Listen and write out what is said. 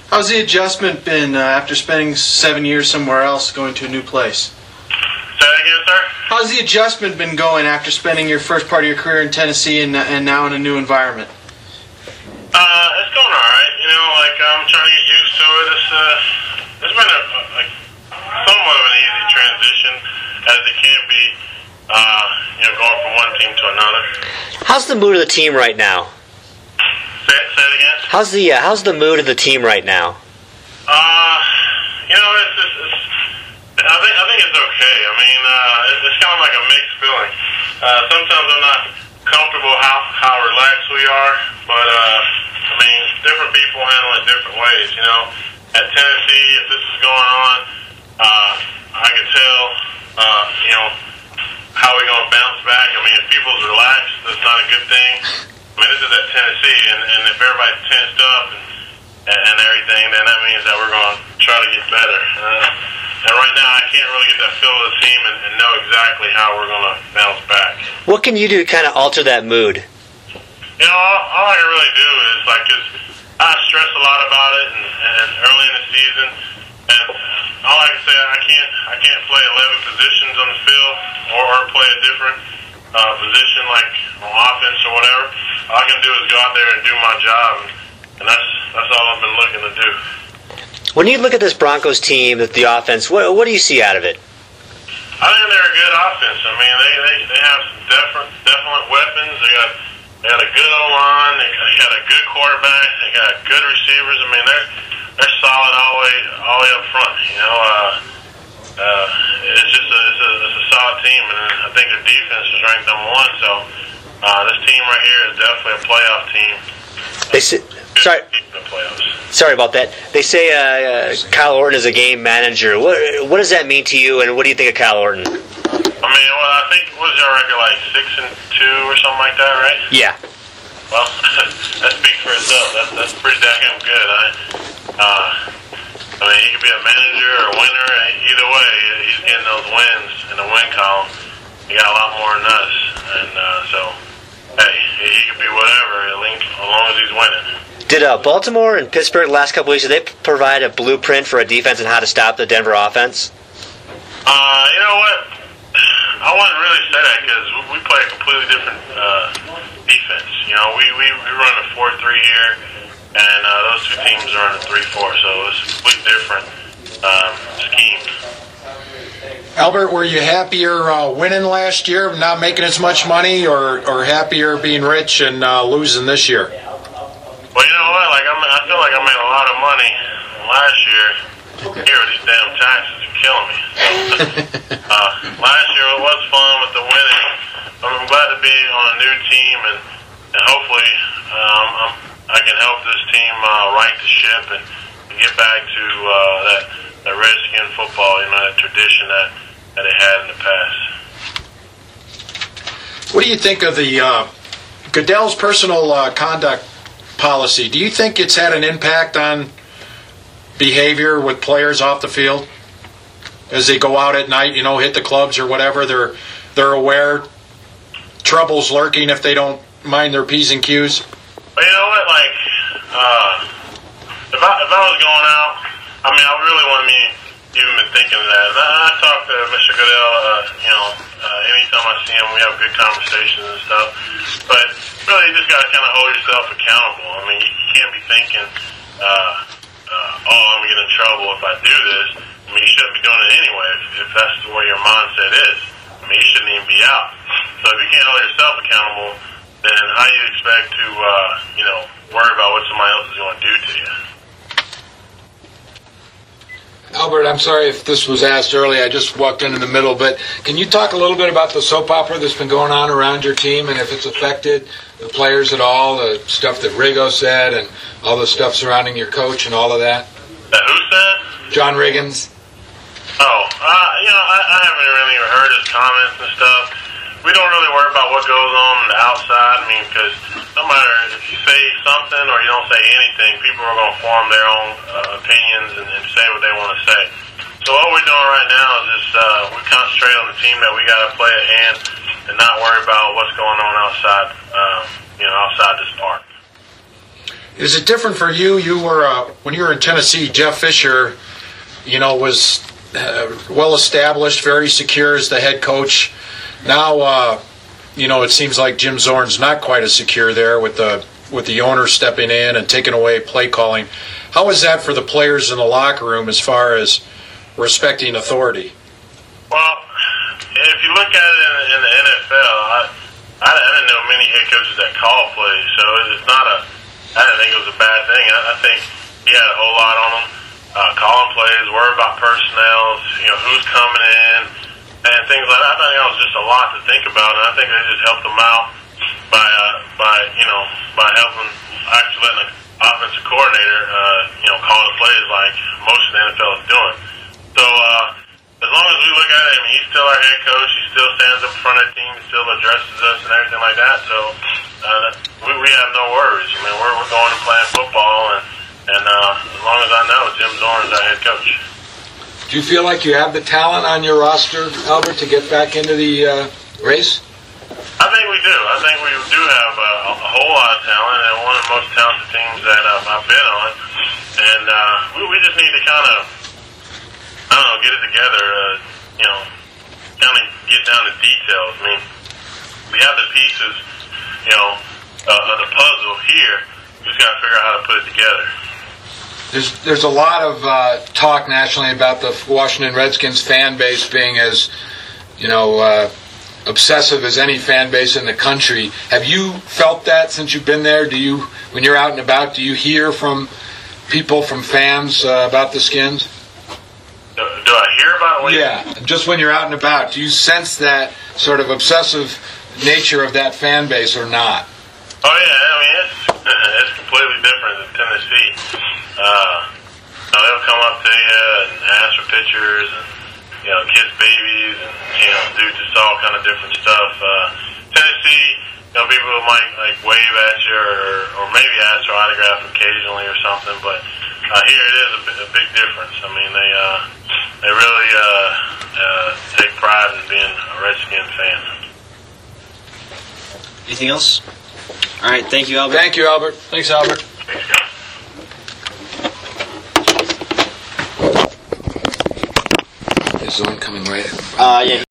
How's the adjustment been after spending 7 years somewhere else, going to a new place? Say that again, sir? How's the adjustment been going after spending your first part of your career in Tennessee and now in a new environment? It's going all right. I'm trying to get used to it. It's been somewhat of an easy transition, as it can be, going from one team to another. How's the mood of the team right now? Say it again? How's the mood of the team right now? I think it's okay. I mean, it's kind of like a mixed feeling. Sometimes I'm not comfortable how relaxed we are, but different people handle it different ways. At Tennessee, if this is going on, I can tell, how we're going to bounce back. I mean, if people's relaxed, that's not a good thing. I mean, this is at Tennessee, and if everybody's tensed up and everything, then that means that we're going to try to get better. And right now, I can't really get that feel of the team and know exactly how we're going to bounce back. What can you do to kind of alter that mood? All I can really do is, cause I stress a lot about it, and early in the season, and all I can say, I can't play 11 positions on the field or play a different position like on offense or whatever. All I can do is go out there and do my job, and that's all I've been looking to do. When you look at this Broncos team, the offense, what do you see out of it? I think they're a good offense. I mean, they have some definite weapons. They got a good O-line. They got a good quarterback. They got good receivers. I mean, they're solid all the way up front. It's a solid team, and I think their defense is ranked number 1. So this team right here is definitely a playoff team. Sorry about that. They say Kyle Orton is a game manager. What does that mean to you, and what do you think of Kyle Orton? I think, what is your record, 6-2 or something like that, right? Yeah. Well, that speaks for itself. That's pretty damn good. He could be a manager or a winner. Either way, he's getting those wins in the win column. He got a lot more than us. And he could be whatever, as long as he's winning. Did Baltimore and Pittsburgh the last couple weeks, did they provide a blueprint for a defense and how to stop the Denver offense? You know what? I wouldn't really say that because we play a completely different defense. We run a 4-3 here, and those two teams are on a 3-4, so it's a completely different scheme. Albert, were you happier winning last year, not making as much money, or happier being rich and losing this year? Well, you know what? I feel like I made a lot of money last year. Here, these damn taxes are killing me. Last year it was fun with the winning. I'm glad to be on a new team, and hopefully I can help this team right the ship and get back to that Redskin football, that tradition that they had in the past. What do you think of the Goodell's personal conduct policy? Do you think it's had an impact on behavior with players off the field as they go out at night, hit the clubs or whatever? They're aware trouble's lurking if they don't mind their P's and Q's. Well, you know what? If I was going out, I really wouldn't even been thinking of that. I talk to Mr. Goodell, anytime I see him, we have good conversations and stuff. But really, you just got to kind of hold yourself accountable. You can't be thinking, I'm going to get in trouble if I do this. You shouldn't be doing it anyway if that's the way your mindset is. You shouldn't even be out. So if you can't hold yourself accountable, then how do you expect to, worry about what somebody else is going to do to you? Albert, I'm sorry if this was asked early. I just walked in the middle, but can you talk a little bit about the soap opera that's been going on around your team and if it's affected the players at all, the stuff that Rigo said and all the stuff surrounding your coach and all of that? That who said? John Riggins. I haven't really heard his comments and stuff. We don't really worry about what goes on the outside. Because no matter if you say something or you don't say anything, people are going to form their own opinions and say what they want to say. So what we're doing right now is just we concentrate on the team that we got to play at hand and not worry about what's going on outside, outside this park. Is it different for you? You were when you were in Tennessee, Jeff Fisher, was well established, very secure as the head coach. Now, it seems like Jim Zorn's not quite as secure there with the owner stepping in and taking away play calling. How is that for the players in the locker room as far as respecting authority? Well, if you look at it in the NFL, I didn't know many head coaches that call plays, so it's not I didn't think it was a bad thing. I think he had a whole lot on him, calling plays, worry about personnel, who's coming in, and things like that. I think it was just a lot to think about, and I think they just helped him out by helping actually letting the offensive coordinator, call the plays like most of the NFL is doing. So as long as we look at it, he's still our head coach. He still stands up in front of the team. He still addresses us and everything like that. So we have no worries. We're going and playing football, and as long as I know, Jim Zorn is our head coach. Do you feel like you have the talent on your roster, Albert, to get back into the race? I think we do. I think we do have a whole lot of talent, and one of the most talented teams that I've been on. And we just need to kind of, get it together, kind of get down to details. We have the pieces, of the puzzle here. We just got to figure out how to put it together. There's a lot of talk nationally about the Washington Redskins fan base being as, obsessive as any fan base in the country. Have you felt that since you've been there? When you're out and about, do you hear from people, from fans about the Skins? Do I hear about it? Yeah, just when you're out and about, do you sense that sort of obsessive nature of that fan base or not? Oh yeah, it's completely different than Tennessee. They'll come up to you and ask for pictures and kiss babies and do just all kind of different stuff. Tennessee, people might wave at you or maybe ask for autograph occasionally or something, but here it is a big difference. They really take pride in being a Redskin fan. Anything else? All right, thank you, Albert. Thank you, Albert. Thanks, Albert. Thanks, guys. Is Zorn coming right? Yeah.